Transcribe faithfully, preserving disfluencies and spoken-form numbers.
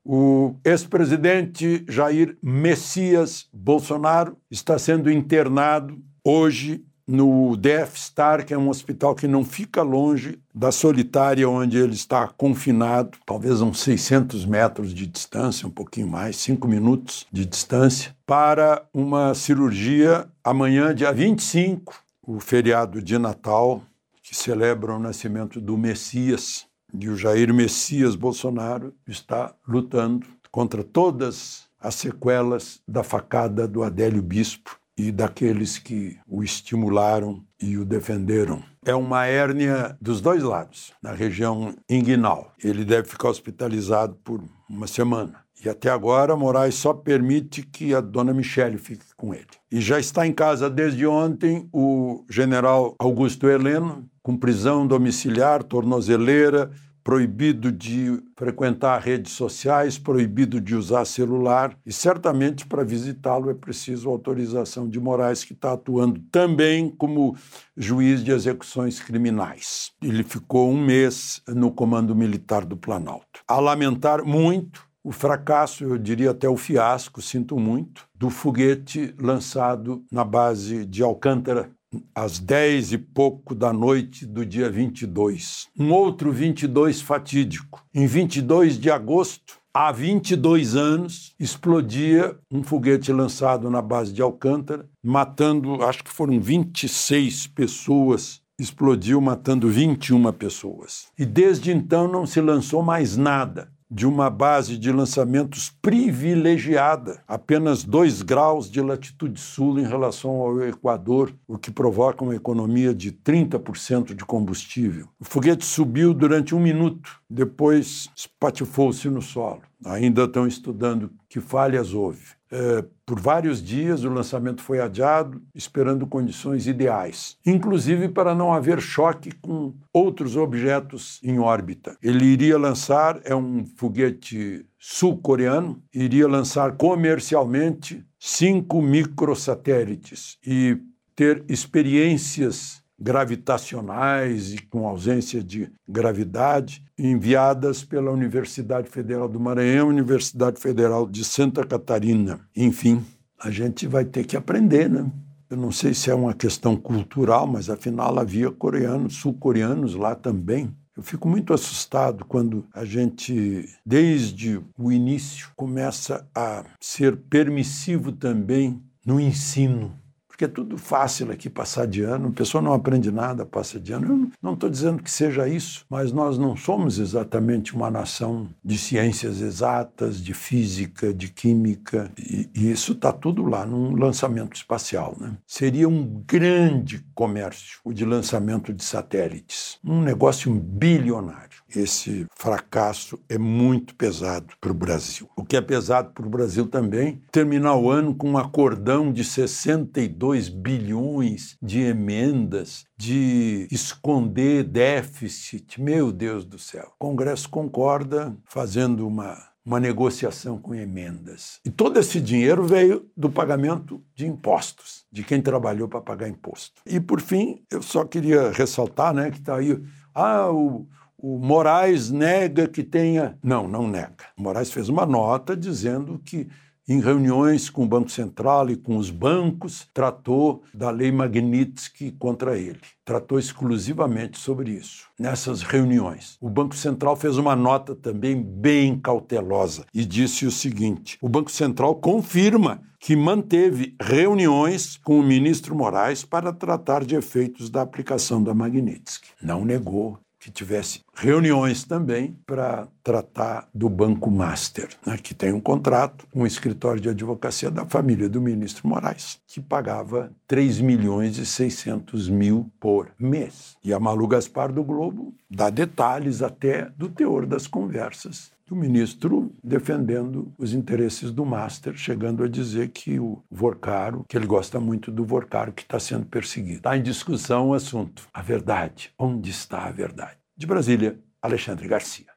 O ex-presidente Jair Messias Bolsonaro está sendo internado hoje no D F Star, que é um hospital que não fica longe da Solitária, onde ele está confinado, talvez uns seiscentos metros de distância, um pouquinho mais, cinco minutos de distância, para uma cirurgia amanhã, dia vinte e cinco, o feriado de Natal, que celebra o nascimento do Messias. E o Jair Messias Bolsonaro está lutando contra todas as sequelas da facada do Adélio Bispo e daqueles que o estimularam e o defenderam. É uma hérnia dos dois lados, na região inguinal. Ele deve ficar hospitalizado por uma semana. E até agora, Moraes só permite que a dona Michele fique com ele. E já está em casa desde ontem o general Augusto Heleno, com prisão domiciliar, tornozeleira, proibido de frequentar redes sociais, proibido de usar celular, e certamente para visitá-lo é preciso autorização de Moraes, que está atuando também como juiz de execuções criminais. Ele ficou um mês no Comando Militar do Planalto. A lamentar muito o fracasso, eu diria até o fiasco, sinto muito, do foguete lançado na base de Alcântara, às dez e pouco da noite do dia vinte e dois. Um outro vinte e dois fatídico. Em vinte e dois de agosto, há vinte e dois anos, explodia um foguete lançado na base de Alcântara, matando, acho que foram vinte e seis pessoas, explodiu matando vinte e uma pessoas. E desde então não se lançou mais nada de uma base de lançamentos privilegiada, apenas dois graus de latitude sul em relação ao Equador, o que provoca uma economia de trinta por cento de combustível. O foguete subiu durante um minuto, depois espatifou-se no solo. Ainda estão estudando que falhas houve. É, por vários dias o lançamento foi adiado, esperando condições ideais, inclusive para não haver choque com outros objetos em órbita. Ele iria lançar, é um foguete sul-coreano, iria lançar comercialmente cinco microsatélites e ter experiências gravitacionais e com ausência de gravidade, enviadas pela Universidade Federal do Maranhão, Universidade Federal de Santa Catarina. Enfim, a gente vai ter que aprender, né? Eu não sei se é uma questão cultural, mas afinal havia coreanos, sul-coreanos lá também. Eu fico muito assustado quando a gente, desde o início, começa a ser permissivo também no ensino. Porque é tudo fácil aqui passar de ano, a pessoa não aprende nada, passa de ano. Eu não estou dizendo que seja isso, mas nós não somos exatamente uma nação de ciências exatas, de física, de química, e, e isso está tudo lá num lançamento espacial, né? Seria um grande comércio o de lançamento de satélites, um negócio bilionário. Esse fracasso é muito pesado para o Brasil. O que é pesado para o Brasil também, terminar o ano com um acordão de sessenta e dois bilhões de emendas, de esconder déficit. Meu Deus do céu. O Congresso concorda fazendo uma, uma negociação com emendas. E todo esse dinheiro veio do pagamento de impostos, de quem trabalhou para pagar imposto. E, por fim, eu só queria ressaltar, né, que está aí... Ah, o... O Moraes nega que tenha... Não, não nega. O Moraes fez uma nota dizendo que, em reuniões com o Banco Central e com os bancos, tratou da lei Magnitsky contra ele. Tratou exclusivamente sobre isso, nessas reuniões. O Banco Central fez uma nota também bem cautelosa e disse o seguinte: o Banco Central confirma que manteve reuniões com o ministro Moraes para tratar de efeitos da aplicação da Magnitsky. Não negou que tivesse reuniões também para tratar do Banco Master, né, que tem um contrato com o escritório de advocacia da família do ministro Moraes, que pagava três milhões e seiscentos mil por mês. E a Malu Gaspar do Globo dá detalhes até do teor das conversas do ministro defendendo os interesses do Master, chegando a dizer que o Vorcaro, que ele gosta muito do Vorcaro, que está sendo perseguido. Está em discussão o assunto. A verdade. Onde está a verdade? De Brasília, Alexandre Garcia.